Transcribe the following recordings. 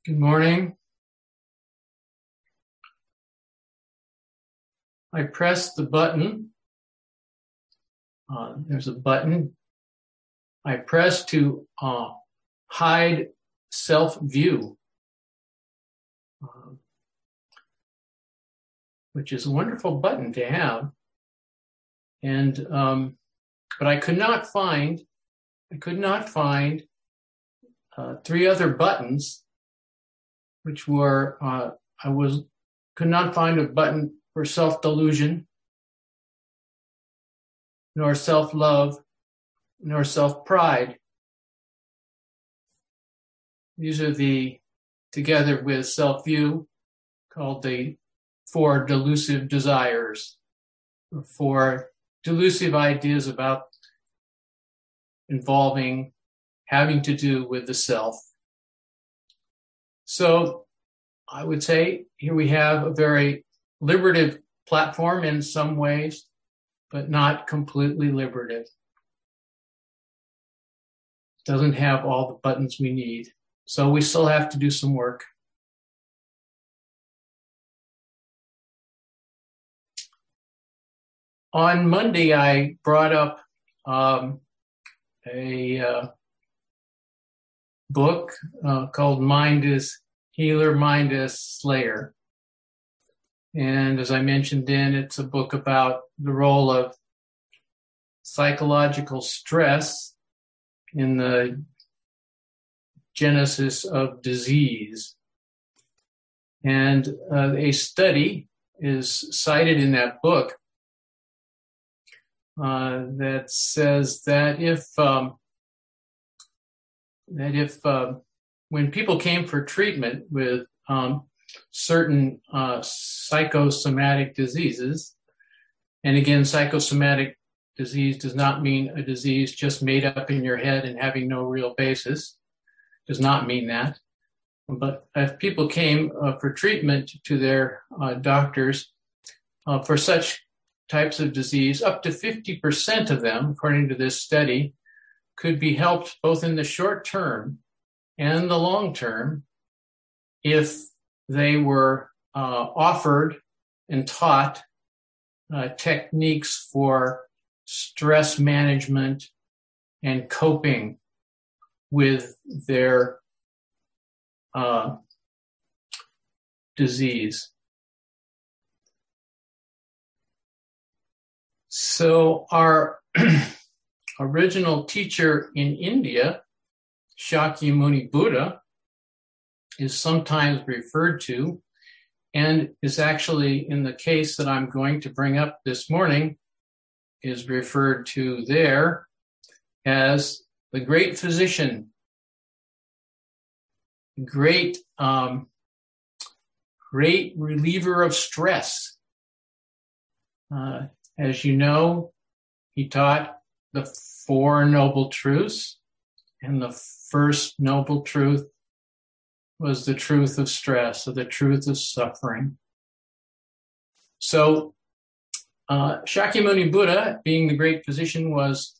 Good morning. I pressed the button. There's a button. I pressed to hide self-view, which is a wonderful button to have. And but I could not find three other buttons, which were could not find a button for self-delusion, nor self-love, nor self-pride. These are together with self-view, called the four delusive desires, or four delusive ideas about involving, having to do with the self. So I would say here we have a very liberative platform in some ways, but not completely liberative. Doesn't have all the buttons we need. So we still have to do some work. On Monday, I brought up a book called Mind is Healer, Mind is Slayer. And as I mentioned then, it's a book about the role of psychological stress in the genesis of disease. And a study is cited in that book that says that if when people came for treatment with certain psychosomatic diseases, and again, psychosomatic disease does not mean a disease just made up in your head and having no real basis, does not mean that. But if people came for treatment to their doctors for such types of disease, up to 50% of them, according to this study, could be helped both in the short term and the long term if they were offered and taught techniques for stress management and coping with their disease. So our original teacher in India, Shakyamuni Buddha, is sometimes referred to, and is actually, in the case that I'm going to bring up this morning, is referred to there as the great physician, great reliever of stress. As you know, he taught the Four Noble Truths, and the first noble truth was the truth of stress, or the truth of suffering. So Shakyamuni Buddha, being the great physician, was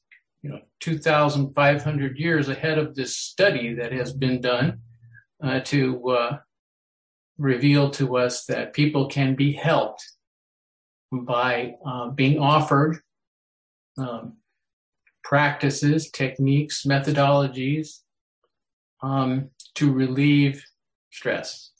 2,500 years ahead of this study that has been done to reveal to us that people can be helped by being offered practices, techniques, methodologies to relieve stress.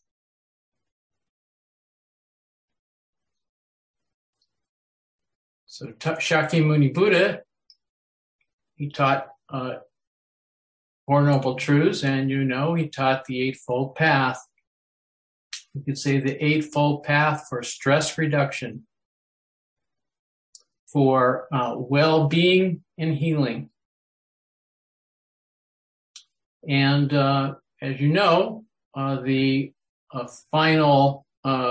So Shakyamuni Buddha, he taught Four Noble Truths, and he taught the Eightfold Path. You could say the Eightfold Path for stress reduction, for well-being and healing. And as you know, the final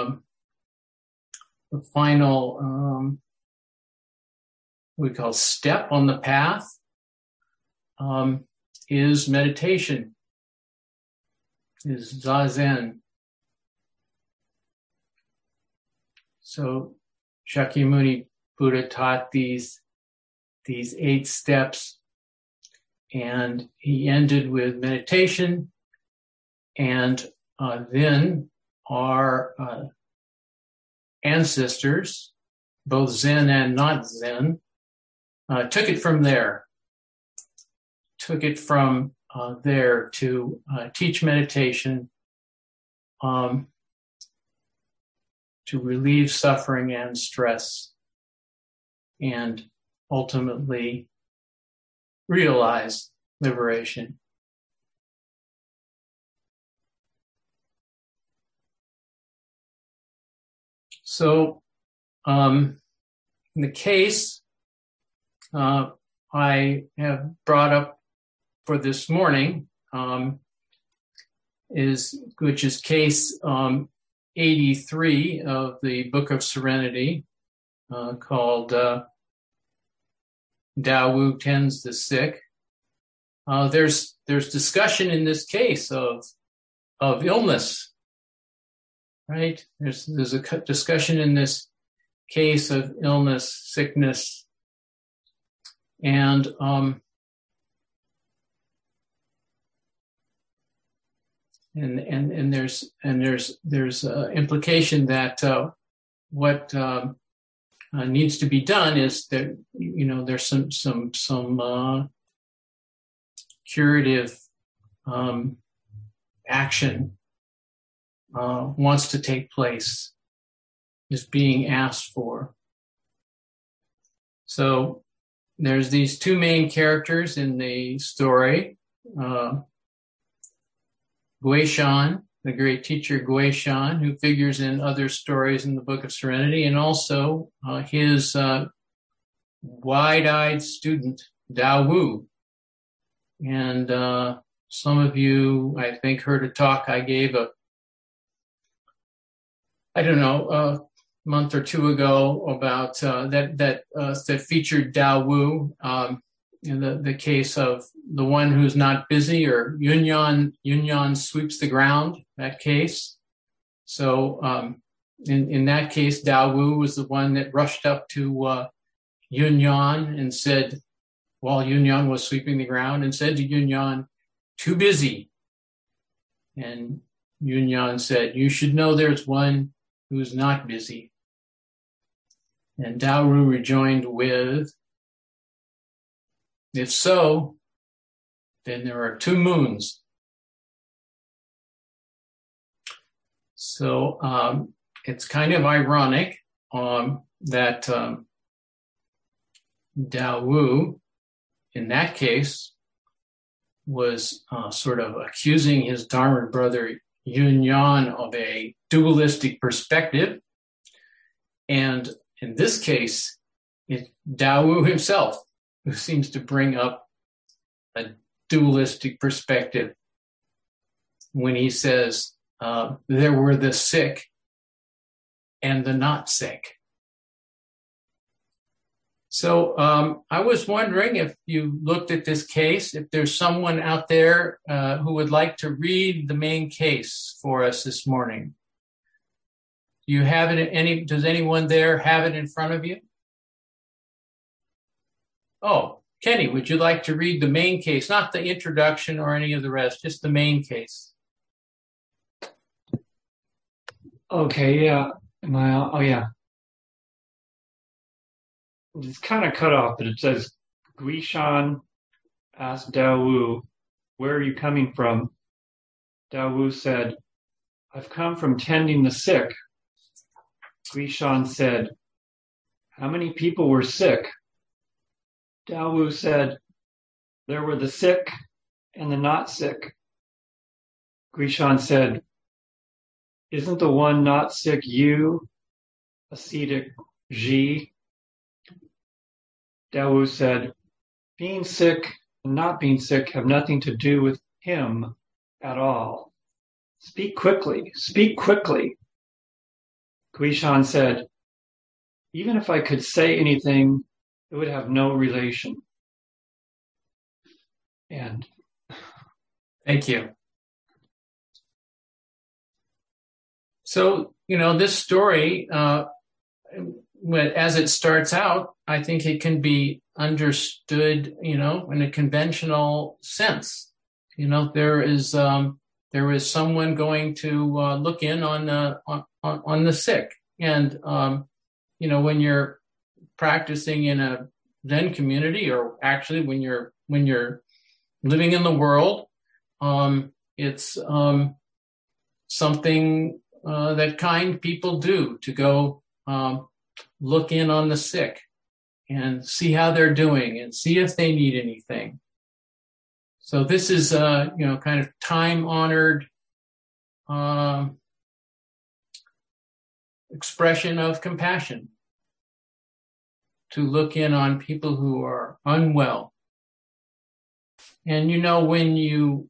we call step on the path is meditation, is Zazen. So Shakyamuni Buddha taught these 8 steps, and he ended with meditation and then our ancestors, both Zen and not Zen, took it from there. Took it from there to teach meditation, to relieve suffering and stress, and ultimately realize liberation. So, in the case I have brought up for this morning, which is case 83 of the Book of Serenity, called Tao Wu Tends the Sick. There's discussion in this case of illness, right? There's a discussion in this case of illness, sickness, and there's implication that what needs to be done is that there's some curative action wants to take place, is being asked for. So there's these two main characters in the story. Guishan, the great teacher Guishan, who figures in other stories in the Book of Serenity, and also his wide-eyed student, Tao Wu. And some of you, I think, heard a talk I gave a month or two ago about that featured Tao Wu in the case of the one who's not busy, or Yunyan sweeps the ground, that case. So in that case, Tao Wu was the one that rushed up to Yunyan and said, while Yunyan was sweeping the ground, and said to Yunyan, "Too busy." And Yunyan said, "You should know there's one who's not busy." And Tao Wu rejoined with, "If so, then there are two moons." So it's kind of ironic that Tao Wu, in that case, was sort of accusing his Dharma brother Yunyan of a dualistic perspective. And in this case, it's Tao Wu himself who seems to bring up a dualistic perspective when he says there were the sick and the not sick. So I was wondering, if you looked at this case, if there's someone out there who would like to read the main case for us this morning. Do you have it? Does anyone there have it in front of you? Oh, Kenny, would you like to read the main case? Not the introduction or any of the rest, just the main case. Okay, yeah. Oh, yeah. It's kind of cut off, but it says, Guishan asked Tao Wu, "Where are you coming from?" Tao Wu said, "I've come from tending the sick." Guishan said, "How many people were sick?" Tao Wu said, "There were the sick and the not sick." Guishan said, "Isn't the one not sick you, ascetic Ji?" Tao Wu said, "Being sick and not being sick have nothing to do with him at all. Speak quickly, speak quickly." Guishan said, "Even if I could say anything, it would have no relation." And thank you. So, this story, as it starts out, I think it can be understood, in a conventional sense. There is there is someone going to look in on the sick. And when you're practicing in a Zen community, or actually when you're living in the world, it's something that kind people do, to go look in on the sick and see how they're doing and see if they need anything. So this is kind of time-honored expression of compassion, to look in on people who are unwell. And when you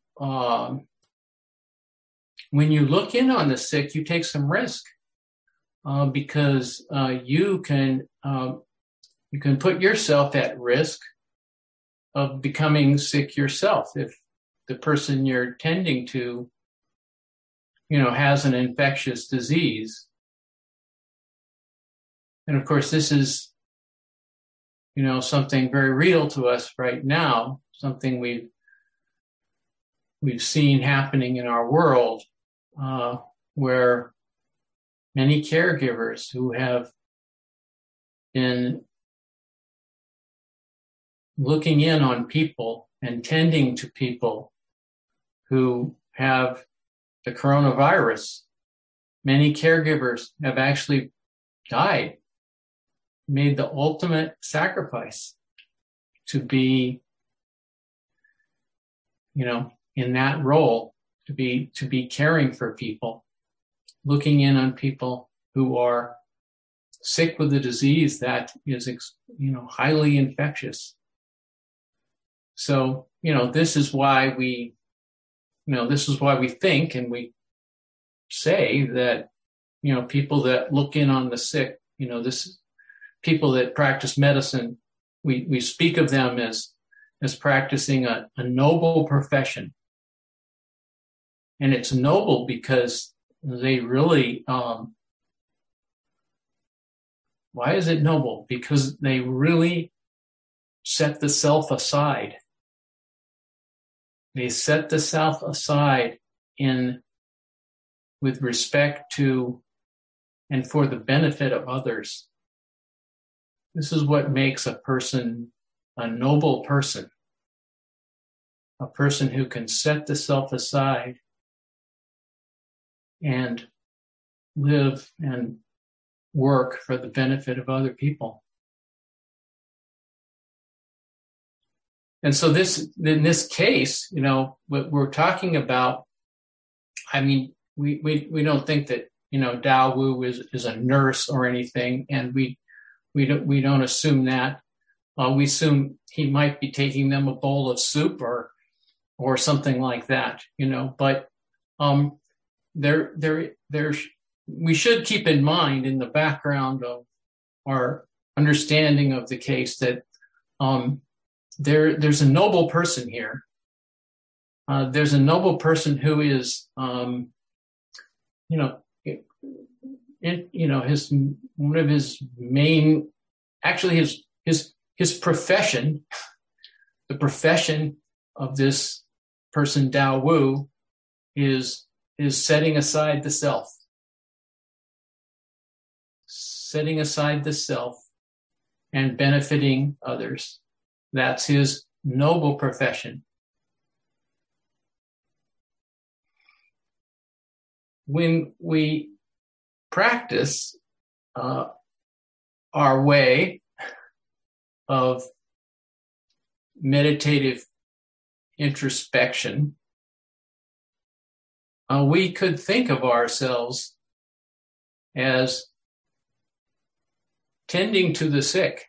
look in on the sick, you take some risk, because you can put yourself at risk of becoming sick yourself if the person you're tending to, has an infectious disease. And of course, this is, something very real to us right now, something we've seen happening in our world, where many caregivers who have been looking in on people and tending to people who have the coronavirus, many caregivers have actually died, made the ultimate sacrifice to be, in that role, to be caring for people, looking in on people who are sick with a disease that is, highly infectious. So, this is why we think and we say that, people that look in on the sick, people that practice medicine, we speak of them as practicing a noble profession. And it's noble because they really, why is it noble? Because they really set the self aside. They set the self aside with respect to and for the benefit of others. This is what makes a person a noble person, a person who can set the self aside and live and work for the benefit of other people. And so in this case, what we're talking about, we don't think that, Dao Wu is a nurse or anything, and we don't assume that. We assume he might be taking them a bowl of soup or something like that, but we should keep in mind in the background of our understanding of the case that there's a noble person here. There's a noble person who is, one of his main, actually his profession, the profession of this person, Dao Wu, is setting aside the self. Setting aside the self and benefiting others. That's his noble profession. When we practice our way of meditative introspection, we could think of ourselves as tending to the sick.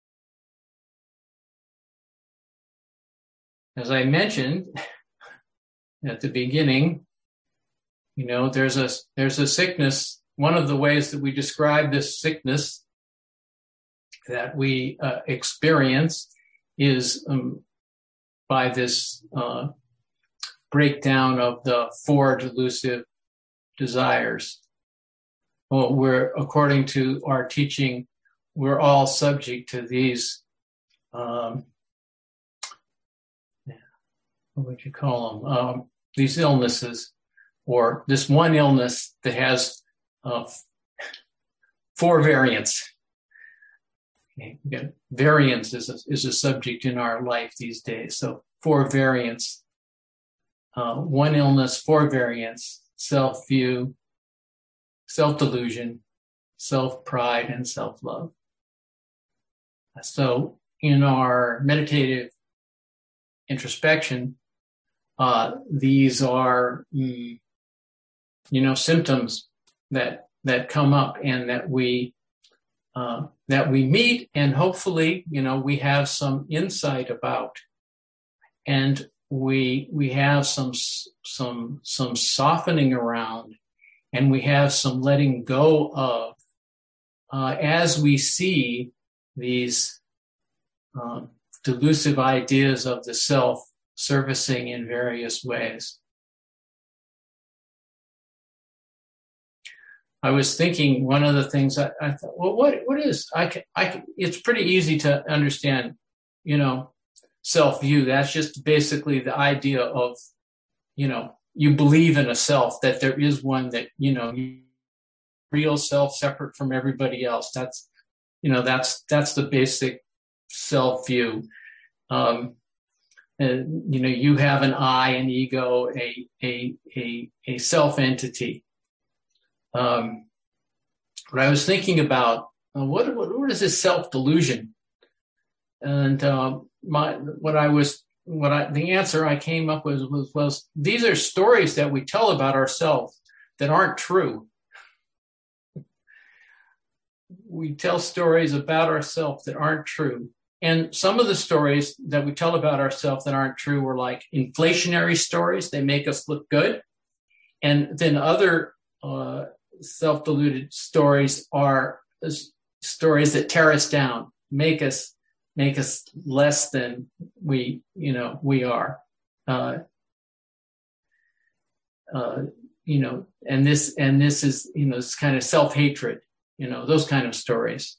As I mentioned at the beginning, there's a sickness. One of the ways that we describe this sickness that we experience is by this breakdown of the four delusive desires. Well, according to our teaching, we're all subject to these, what would you call them? These illnesses. or this one illness that has 4 variants. Okay. Again, variance is a subject in our life these days. So 4 variants, one illness, 4 variants: self-view, self-delusion, self-pride, and self-love. So in our meditative introspection, these are, symptoms that come up and that we meet, and hopefully, we have some insight about, and we have some softening around, and we have some letting go of, as we see these delusive ideas of the self surfacing in various ways. I was thinking, one of the things I thought, well, what is, it's pretty easy to understand, self-view. That's just basically the idea of, you believe in a self, that there is one that, real self separate from everybody else. That's the basic self-view. You have an I, an ego, a self-entity. But I was thinking about what is this self-delusion, and the answer I came up with was these are stories that we tell about ourselves that aren't true. We tell stories about ourselves that aren't true. And some of the stories that we tell about ourselves that aren't true are like inflationary stories. They make us look good. And then other self-deluded stories are stories that tear us down, make us less than we are. And this is, this kind of self-hatred, those kind of stories.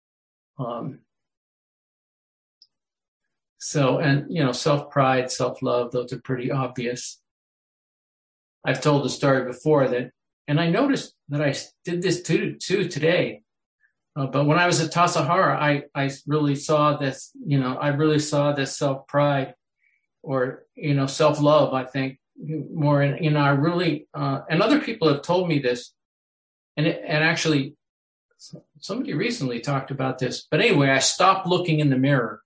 Self-pride, self-love, those are pretty obvious. I've told the story before and I noticed that I did this too today. But when I was at Tassajara, I really saw this, I really saw this self-pride or, self-love, I think, more in, I really, and other people have told me this, and actually somebody recently talked about this. But anyway, I stopped looking in the mirror.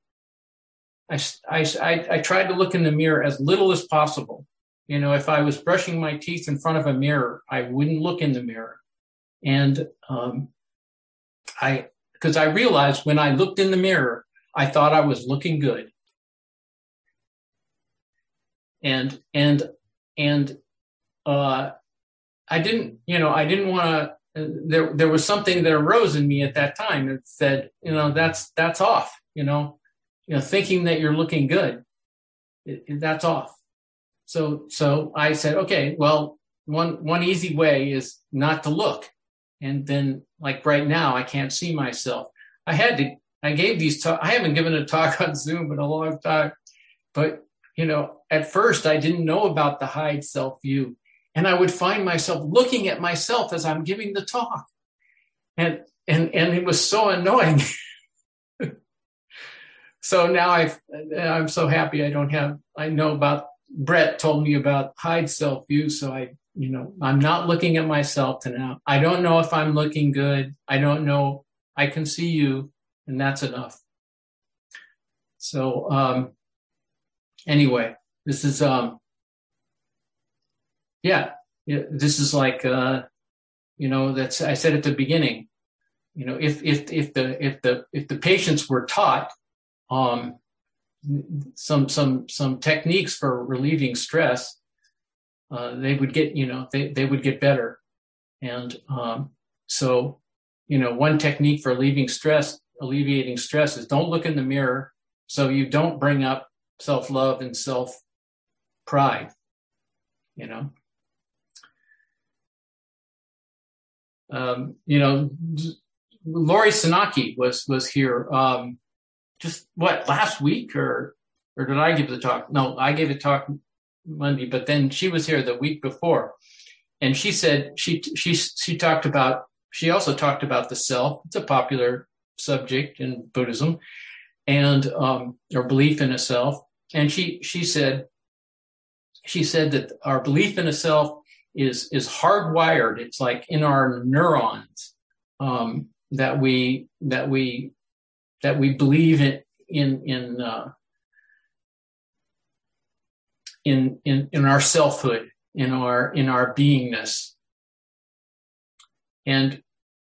I tried to look in the mirror as little as possible. If I was brushing my teeth in front of a mirror, I wouldn't look in the mirror. And because I realized when I looked in the mirror, I thought I was looking good. And I didn't want to, there was something that arose in me at that time that said, that's off, thinking that you're looking good, that's off. So I said, okay, well, one easy way is not to look. And then, like right now, I can't see myself. I gave these talks. I haven't given a talk on Zoom in a long time, but at first I didn't know about the Hyde self-view, and I would find myself looking at myself as I'm giving the talk, and it was so annoying. So now I'm so happy I know about. Brett told me about Hyde self-view, so I'm not looking at myself now. I don't know if I'm looking good. I don't know. I can see you, and that's enough. So anyway, this is this is like that's I said at the beginning. If the patients were taught some techniques for relieving stress, they would get, they would get better. And so one technique for alleviating stress is don't look in the mirror, so you don't bring up self-love and self-pride. Lori Sanaki was here just last week or did I give the talk? No, I gave a talk Monday, but then she was here the week before. And she said, she talked about, she also talked about the self. It's a popular subject in Buddhism, and or belief in a self. And she said that our belief in a self is hardwired. It's like in our neurons, that we believe in our selfhood, in our beingness. And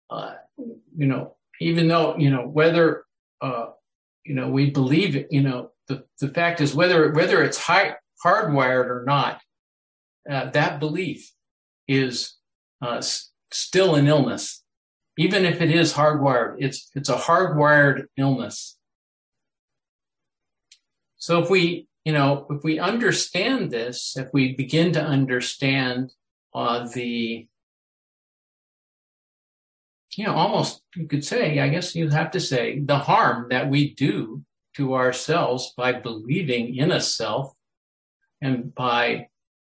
even though whether we believe it, the fact is whether it's hardwired or not, that belief is still an illness. Even if it is hardwired, it's a hardwired illness. So if we understand this, if we begin to understand almost, you could say, I guess you'd have to say, the harm that we do to ourselves by believing in a self and by,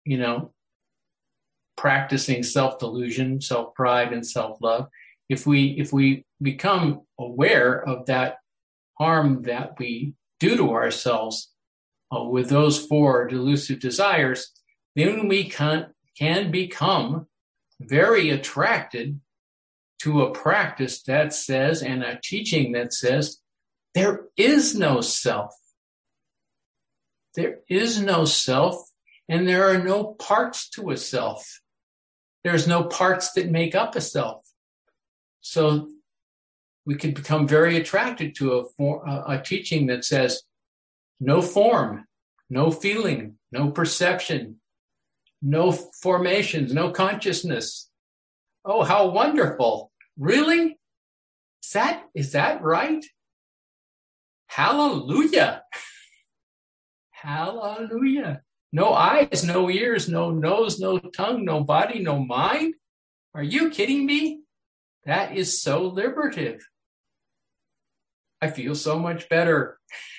practicing self-delusion, self-pride, and self-love. If we become aware of that harm that we do to ourselves with those four delusive desires, then we can become very attracted to a practice that says, and a teaching that says, there is no self. There is no self, and there are no parts to a self. There's no parts that make up a self. So we could become very attracted to a teaching that says, no form, no feeling, no perception, no formations, no consciousness. Oh, how wonderful. Really? Is that right? Hallelujah. Hallelujah. No eyes, no ears, no nose, no tongue, no body, no mind? Are you kidding me? That is so liberative. I feel so much better.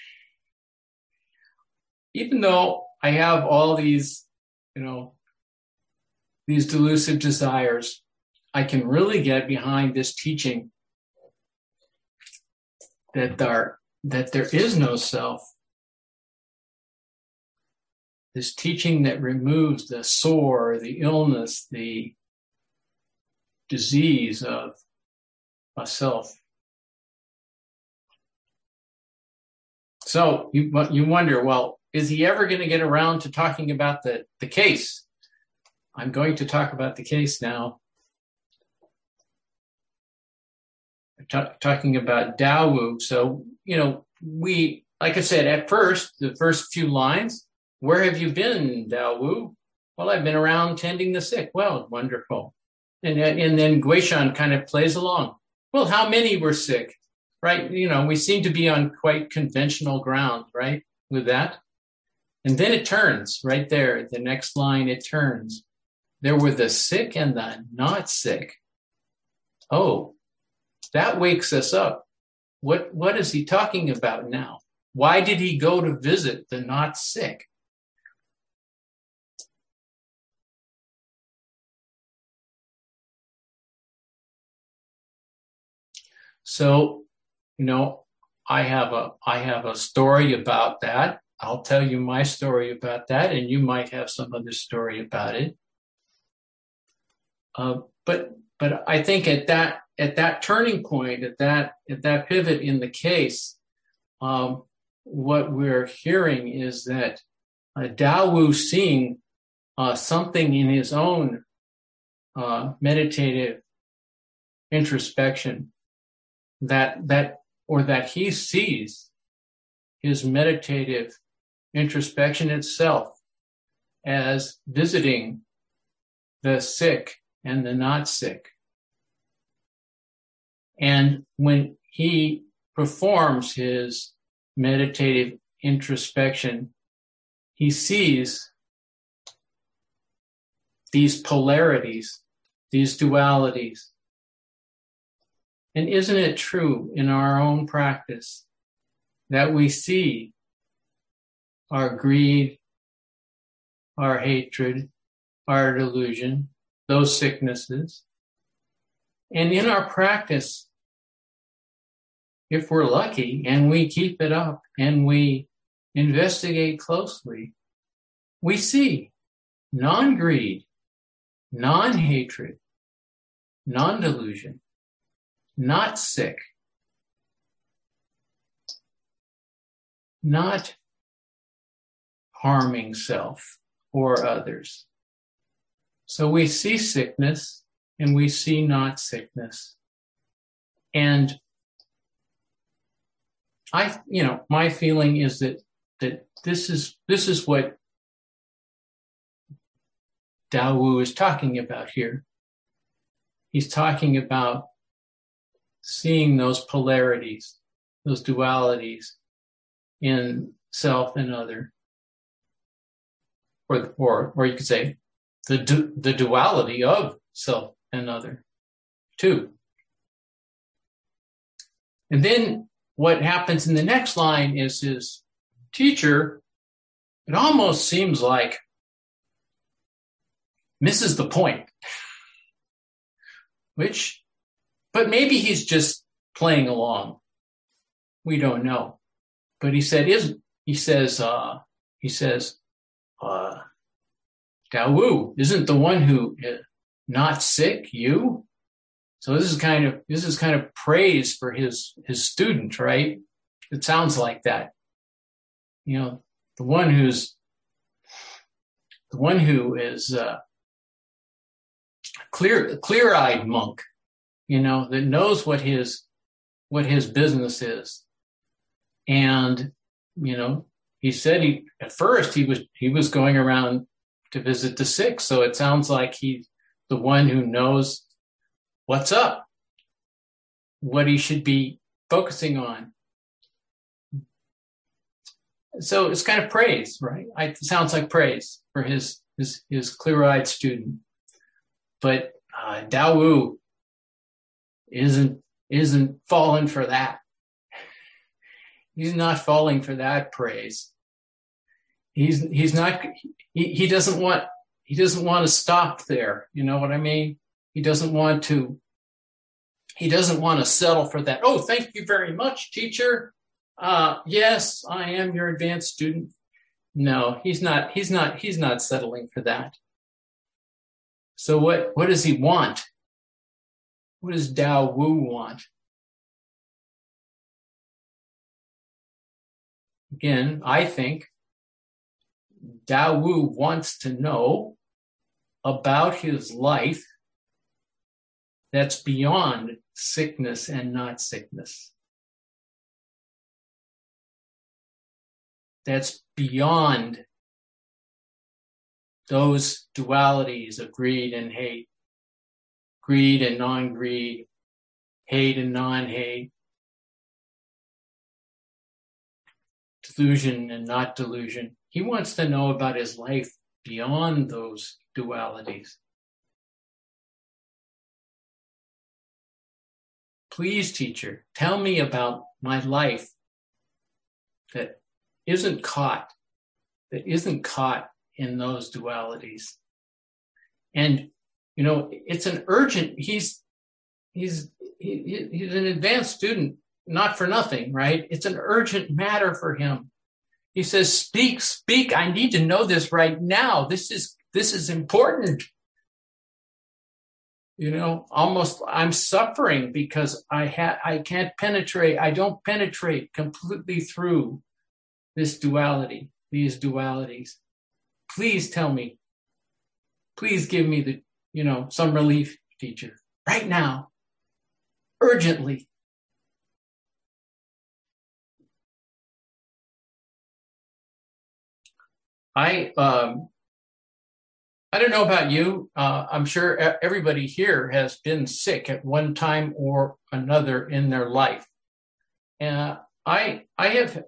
Even though I have all these, these delusive desires, I can really get behind this teaching that there is no self. This teaching that removes the sore, the illness, the disease of a self. So you wonder, well, is he ever going to get around to talking about the case? I'm going to talk about the case now. Talking about Daowu. So, we, like I said, at first, the first few lines, where have you been, Daowu? Well, I've been around tending the sick. Well, wonderful. And then Guishan kind of plays along. Well, how many were sick? Right? We seem to be on quite conventional ground, right? With that. And then it turns right there. The next line, it turns. There were the sick and the not sick. Oh, that wakes us up. What is he talking about now? Why did he go to visit the not sick? So, I have a story about that. I'll tell you my story about that, and you might have some other story about it. But I think at that turning point, at that pivot in the case, what we're hearing is that Daowu seeing something in his own meditative introspection that he sees his meditative introspection itself as visiting the sick and the not sick. And when he performs his meditative introspection, he sees these polarities, these dualities. And isn't it true in our own practice that we see our greed, our hatred, our delusion, those sicknesses. And in our practice, if we're lucky and we keep it up and we investigate closely, we see non-greed, non-hatred, non-delusion, not sick, not harming self or others. So we see sickness and we see not sickness. And my feeling is that this is what Dao Wu is talking about here. He's talking about seeing those polarities, those dualities in self and other, or you could say the duality of self and other, too. And then what happens in the next line is his teacher, it almost seems like, misses the point. But maybe he's just playing along. We don't know. But he says, Dao Wu, isn't the one who not sick you? So this is kind of praise for his student, right? It sounds like that. The one who is clear-eyed monk, that knows what his business is. And, he said at first he was going around to visit the sick. So it sounds like he's the one who knows what's up, what he should be focusing on. So it's kind of praise, right? It sounds like praise for his clear-eyed student. But Dao Wu isn't falling for that. He's not falling for that praise. He's not. He doesn't want to stop there. You know what I mean? He doesn't want to settle for that. Oh, thank you very much, teacher. Yes, I am your advanced student. No, he's not settling for that. So what does he want? What does Dao Wu want? Again, I think Dao Wu wants to know about his life that's beyond sickness and not sickness. That's beyond those dualities of greed and hate, greed and non-greed, hate and non-hate, delusion and not delusion. He wants to know about his life beyond those dualities. Please, teacher, tell me about my life that isn't caught in those dualities. And, it's an urgent, he's an advanced student, not for nothing, right? It's an urgent matter for him. He says, speak, I need to know this right now. This is important. Almost I'm suffering because I can't penetrate. I don't penetrate completely through this duality, these dualities. Please tell me. Please give me some relief, teacher, right now, urgently. I don't know about you. I'm sure everybody here has been sick at one time or another in their life. And I have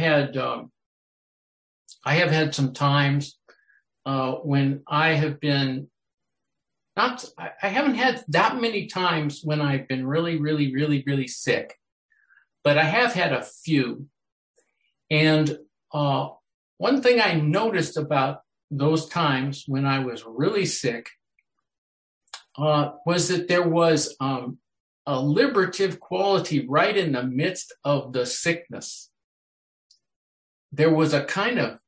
had some times when I have been I haven't had that many times when I've been really, really, really, really sick, but I have had a few. And one thing I noticed about those times when I was really sick was that there was a liberative quality right in the midst of the sickness. There was a kind of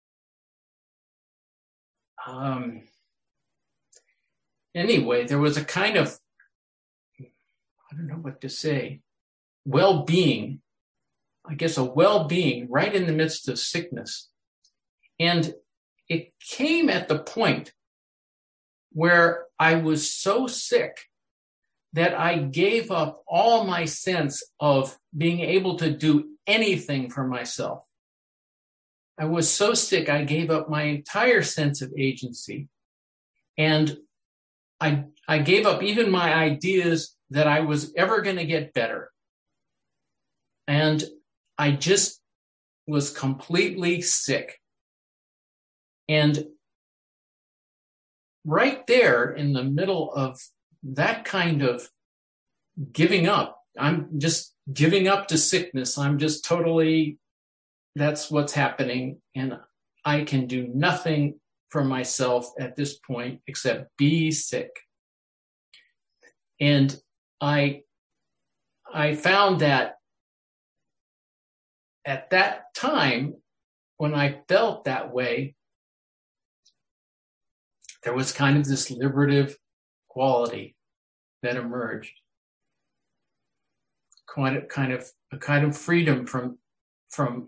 there was a kind of, I don't know what to say, well-being, I guess a well-being right in the midst of sickness. And it came at the point where I was so sick that I gave up all my sense of being able to do anything for myself. I was so sick, I gave up my entire sense of agency. And I gave up even my ideas that I was ever going to get better. And I just was completely sick. And right there in the middle of that kind of giving up, I'm just giving up to sickness. I'm just totally, that's what's happening. And I can do nothing for myself at this point except be sick. And I found that at that time, when I felt that way, there was kind of this liberative quality that emerged. A kind of freedom from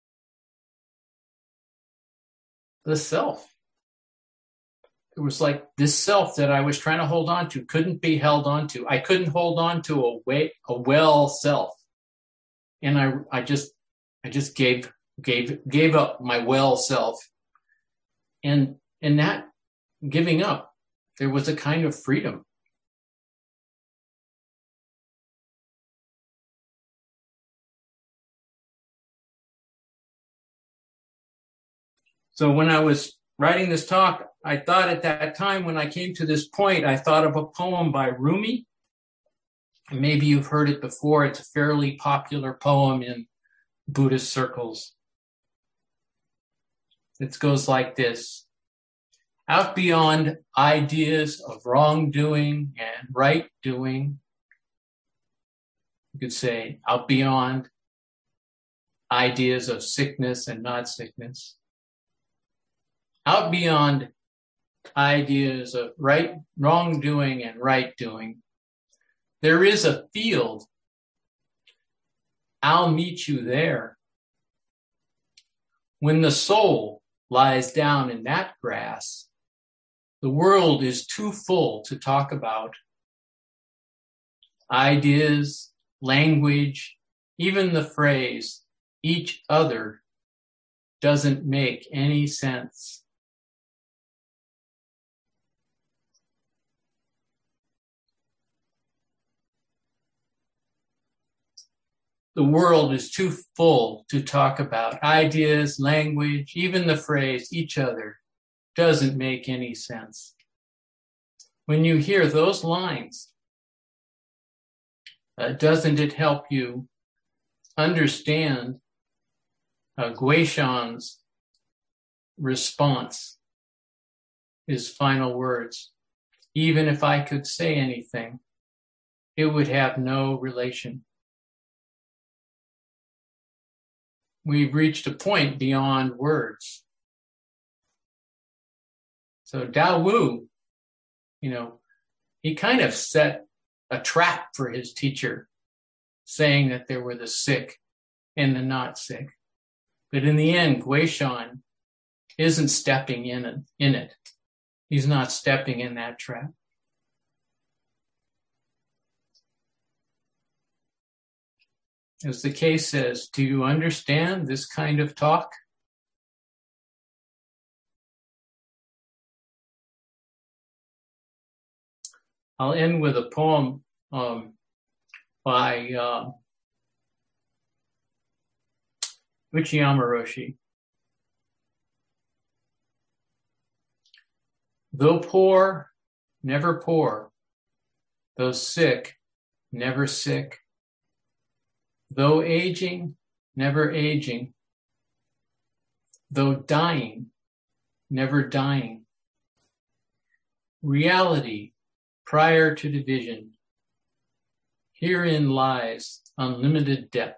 the self. It was like this self that I was trying to hold on to couldn't be held on to. I couldn't hold on to a well self. And I just gave up my well self. And in that giving up, there was a kind of freedom. So when I was writing this talk, I thought at that time when I came to this point, I thought of a poem by Rumi. Maybe you've heard it before. It's a fairly popular poem in Buddhist circles. It goes like this. Out beyond ideas of wrongdoing and right doing, you could say, out beyond ideas of sickness and not sickness, out beyond ideas of wrongdoing and right doing, there is a field. I'll meet you there. When the soul lies down in that grass, the world is too full to talk about. Ideas, language, even the phrase, each other, doesn't make any sense. The world is too full to talk about. Ideas, language, even the phrase, each other, doesn't make any sense. When you hear those lines, doesn't it help you understand Guishan's response, his final words? Even if I could say anything, it would have no relation. We've reached a point beyond words. So Dao Wu, he kind of set a trap for his teacher, saying that there were the sick and the not sick. But in the end, Guishan isn't stepping in it. He's not stepping in that trap. As the case says, do you understand this kind of talk? I'll end with a poem by Uchiyama Roshi. Though poor, never poor. Though sick, never sick. Though aging, never aging. Though dying, never dying. Reality prior to division. Herein lies unlimited depth.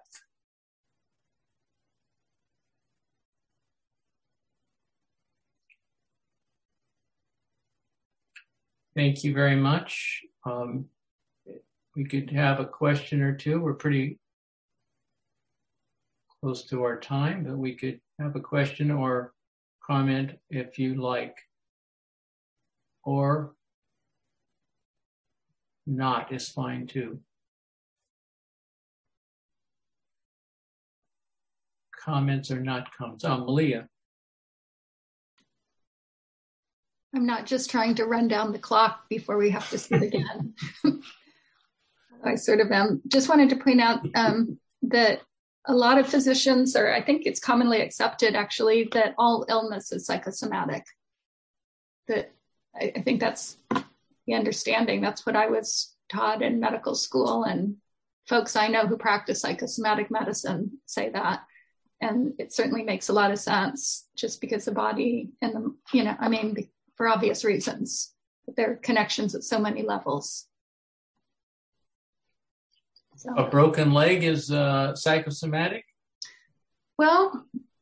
Thank you very much. We could have a question or two. We're pretty close to our time, but we could have a question or comment if you like. Or not is fine too. Comments or not comments? Oh, Malia. I'm not just trying to run down the clock before we have to sit again. I sort of am. Just wanted to point out that a lot of physicians, or I think it's commonly accepted actually, that all illness is psychosomatic. That I think that's the understanding. That's what I was taught in medical school, and folks I know who practice psychosomatic medicine say that. And it certainly makes a lot of sense, just because the body and the, for obvious reasons, there are connections at so many levels. So, a broken leg is psychosomatic? Well,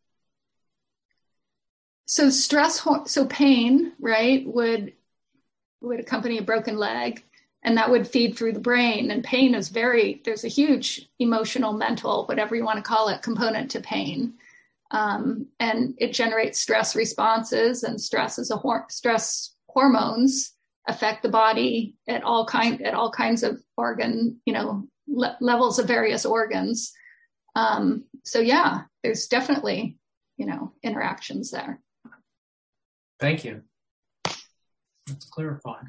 so pain, right, would accompany a broken leg, and that would feed through the brain. And pain is there's a huge emotional, mental, whatever you want to call it, component to pain. And it generates stress responses, and stress hormones affect the body at all kinds of organ, levels of various organs. So yeah, there's definitely, interactions there. Thank you. That's clarifying.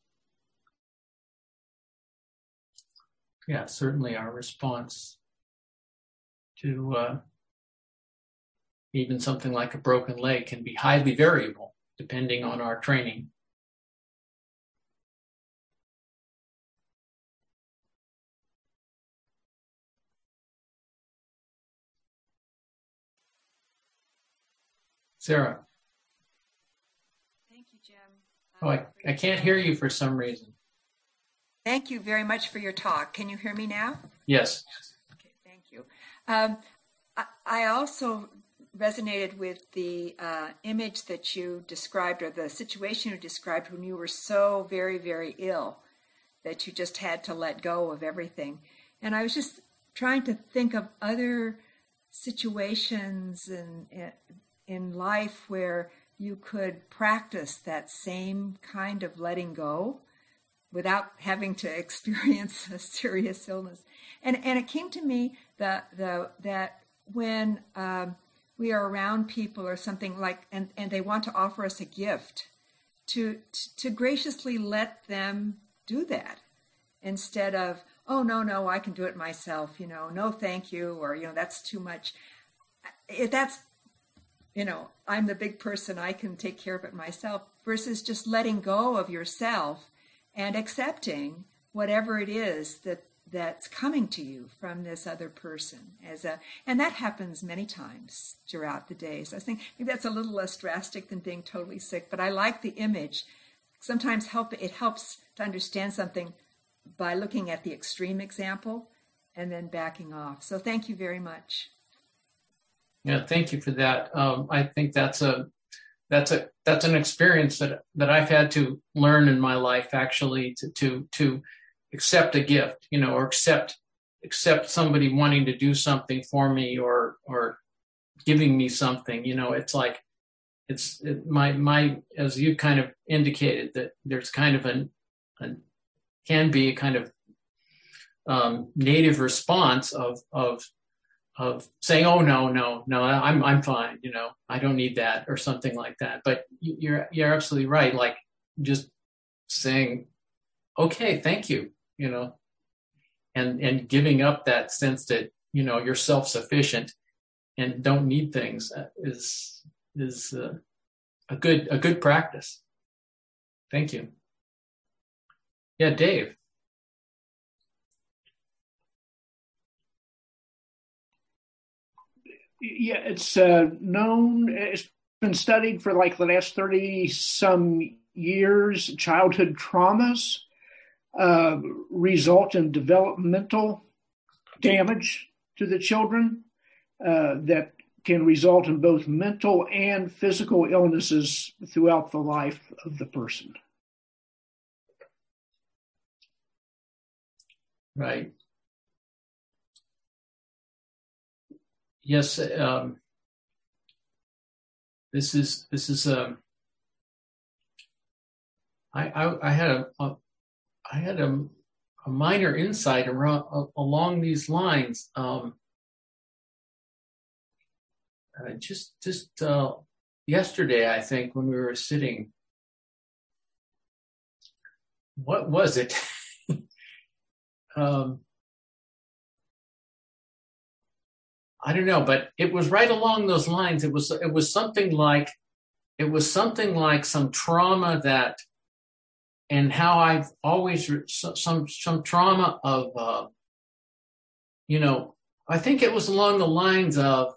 Yeah, certainly our response to even something like a broken leg can be highly variable depending on our training. Sarah. Thank you, Jim. Oh, I can't hear you for some reason. Thank you very much for your talk. Can you hear me now? Yes. Okay, thank you. I also resonated with the image that you described, or the situation you described when you were so very, very ill that you just had to let go of everything. And I was just trying to think of other situations in life where you could practice that same kind of letting go without having to experience a serious illness. And it came to me that when we are around people or something like, and they want to offer us a gift, to graciously let them do that instead of, oh, no, I can do it myself, no, thank you, or, that's too much. I'm the big person, I can take care of it myself, versus just letting go of yourself and accepting whatever it is that's coming to you from this other person. And that happens many times throughout the day. So I think maybe that's a little less drastic than being totally sick, but I like the image. Sometimes it helps to understand something by looking at the extreme example and then backing off. So thank you very much. Yeah, thank you for that. I think that's an experience that I've had to learn in my life, actually, to accept a gift, or accept somebody wanting to do something for me or giving me something. It's like my as you kind of indicated, that there's kind of can be a kind of native response of saying, oh, no, I'm fine, I don't need that, or something like that. But you're absolutely right. Like, just saying, okay, thank you, and giving up that sense that, you're self-sufficient and don't need things is a good practice. Thank you. Yeah, Dave. Yeah, it's known, it's been studied for like the last 30 some years, childhood traumas result in developmental damage to the children that can result in both mental and physical illnesses throughout the life of the person. Right. Yes. This is I had a minor insight along these lines. Just yesterday, I think, when we were sitting, what was it? I don't know, but it was right along those lines. It was something like some trauma that, and how I've always some trauma of, I think it was along the lines of,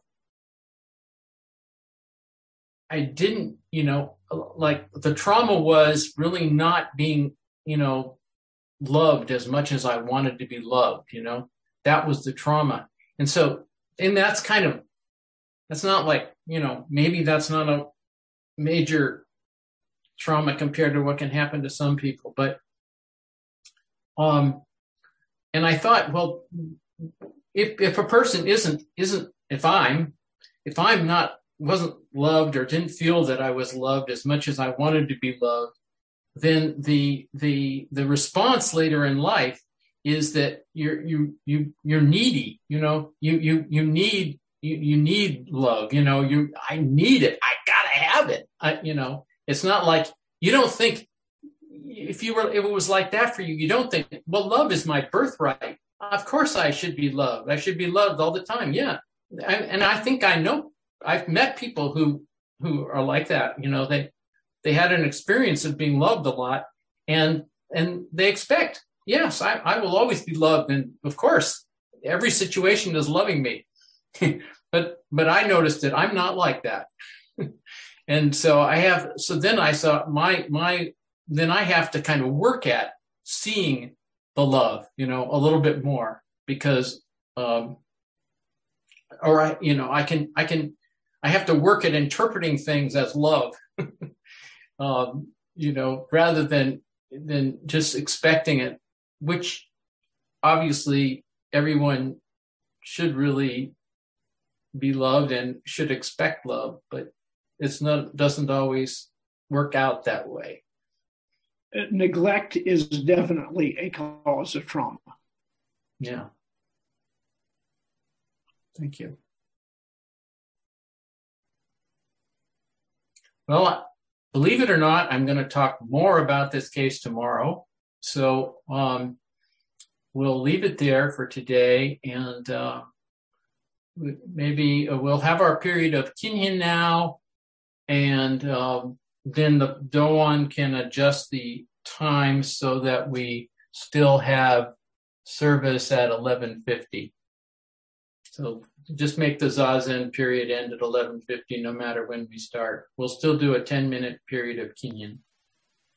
I didn't, like the trauma was really not being, loved as much as I wanted to be loved, that was the trauma. And so, and that's not like, maybe that's not a major trauma compared to what can happen to some people. But, and I thought, well, if a person wasn't loved or didn't feel that I was loved as much as I wanted to be loved, then the response later in life is that you're needy, you need love, I need it. I gotta have it. It's not like, you don't think, if it was like that for you, you don't think, well, love is my birthright. Of course I should be loved. I should be loved all the time. Yeah. And I think I know, I've met people who are like that. They had an experience of being loved a lot, and they expect, yes, I will always be loved. And of course, every situation is loving me. but I noticed that I'm not like that. And so then I saw then I have to kind of work at seeing the love, a little bit more, because, I have to work at interpreting things as love, rather than just expecting it, which obviously everyone should really be loved and should expect love, but doesn't always work out that way. Neglect is definitely a cause of trauma. Yeah. Thank you. Well, believe it or not, I'm going to talk more about this case tomorrow. So we'll leave it there for today, and maybe we'll have our period of Kinhin now, and then the Doan can adjust the time so that we still have service at 11:50. So just make the Zazen period end at 11:50 no matter when we start. We'll still do a 10-minute period of Kinhin.